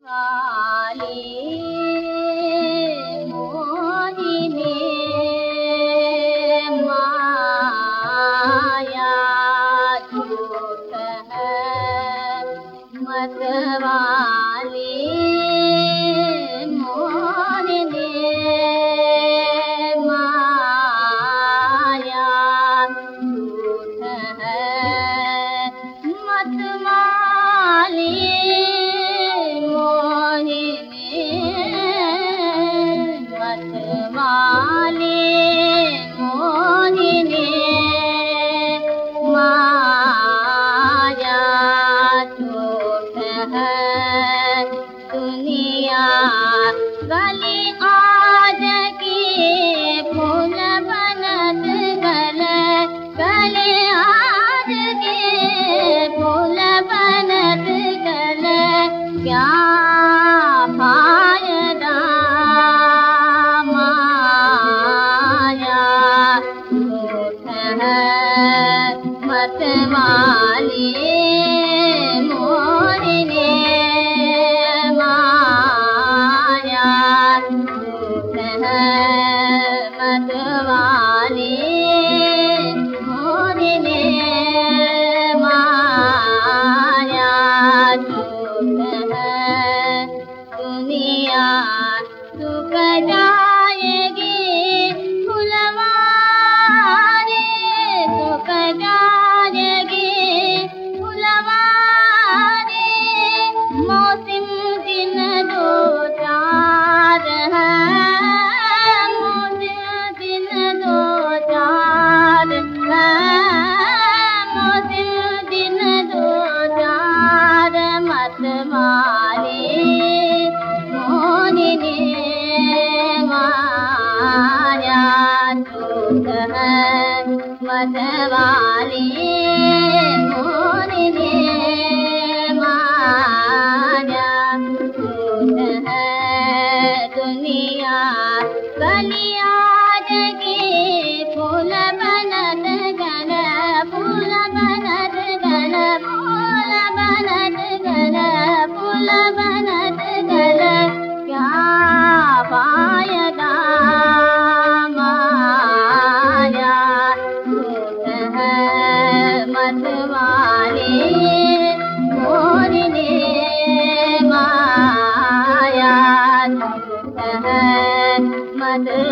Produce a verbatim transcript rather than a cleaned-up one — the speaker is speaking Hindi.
वाली मोहिनी माया झूठ है मतवाली मोहिनी माया झूठ है मतवाली मतवाली मोहिनी माया झूठ है दुनिया गली आज की फूल बनत गले गले आज के फूल बनत गले क्या फायदा माया झूठ है मतवाली मोहिनी माया झूठ है मतवाली मोहिनी माया झूठ है दुनिया सुख जाएगी फुलवारी सुख जाएगी फुलवारी मौसम दिन दो चार है मौसम दिन दो चार है मौसम दिन दो चार मतवाली मोहिनी माया झूठ है मतवाली मोहिनी माया झूठ है दुनिया गली आज की फूल बनत गल फूल बनत गल फूल बनत गल फूल बनत गल क्या फायदा माया झूठ है मतवाली मोहिनी माया झूठ है मत